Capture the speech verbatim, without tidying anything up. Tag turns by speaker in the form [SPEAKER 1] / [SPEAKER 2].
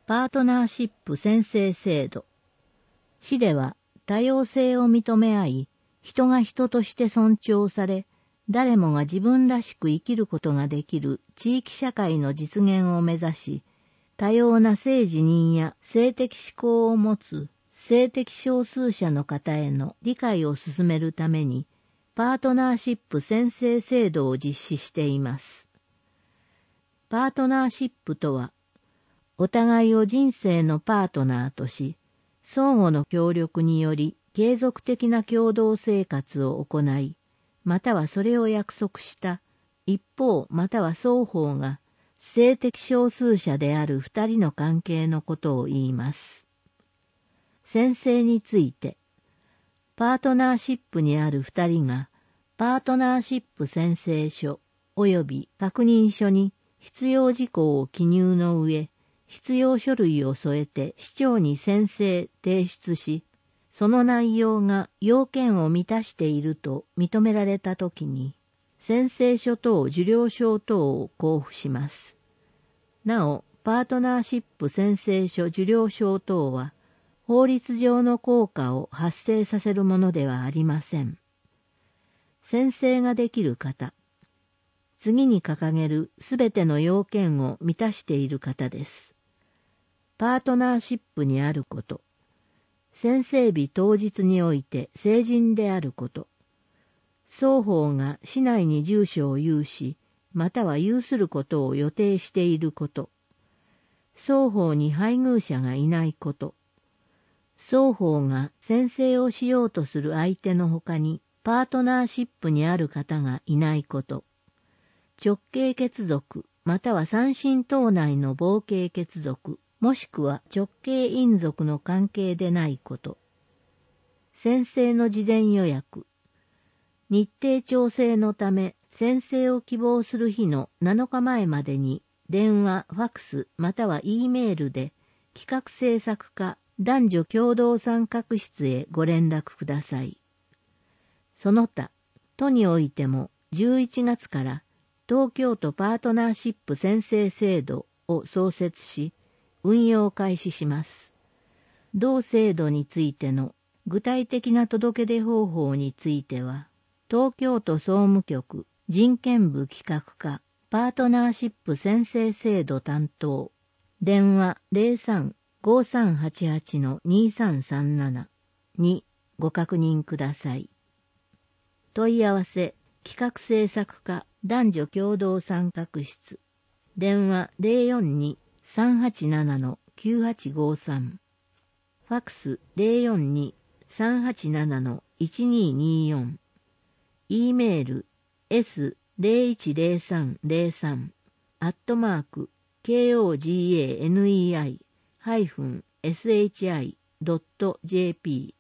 [SPEAKER 1] パートナーシップ宣誓制度。市では多様性を認め合い、人が人として尊重され、誰もが自分らしく生きることができる地域社会の実現を目指し、多様な性自認や性的指向を持つ性的少数者の方への理解を進めるために、パートナーシップ宣誓制度を実施しています。パートナーシップとは、お互いを人生のパートナーとし、相互の協力により継続的な共同生活を行い、またはそれを約束した一方または双方が性的少数者である二人の関係のことを言います。宣誓について、パートナーシップにある二人がパートナーシップ宣誓書及び確認書に必要事項を記入の上、必要書類を添えて市長に宣誓提出し、その内容が要件を満たしていると認められたときに、宣誓書等受領証等を交付します。なお、パートナーシップ宣誓書受領証等は、法律上の効果を発生させるものではありません。宣誓ができる方、次に掲げるすべての要件を満たしている方です。パートナーシップにあること、宣誓日当日において成人であること、双方が市内に住所を有し、または有することを予定していること、双方に配偶者がいないこと、双方が宣誓をしようとする相手のほかにパートナーシップにある方がいないこと、直系血族または三親等内の傍系血族、もしくは直系姻族の関係でないこと。宣誓の事前予約。日程調整のため宣誓を希望する日のなのかまえまでに電話、ファクスまたは E メールで企画制作課男女共同参画室へご連絡ください。その他、都においてもじゅういちがつから東京都パートナーシップ宣誓制度を創設し、運用を開始します。同制度についての具体的な届け出方法については、東京都総務局人権部企画課パートナーシップ宣誓制度担当、電話 ゼロさん ごさんはちはち にさんさんなな にご確認ください。問い合わせ企画制作課男女共同参画室、電話 ゼロよんに さんはちなな きゅうはちごさん、ファクス ゼロよんに さんはちなな いちにによん、E メール エスゼロいちゼロさんゼロさん アットマーク ケーオージーエーネイ ハイフン エスエイチアイ ドット ジェーピー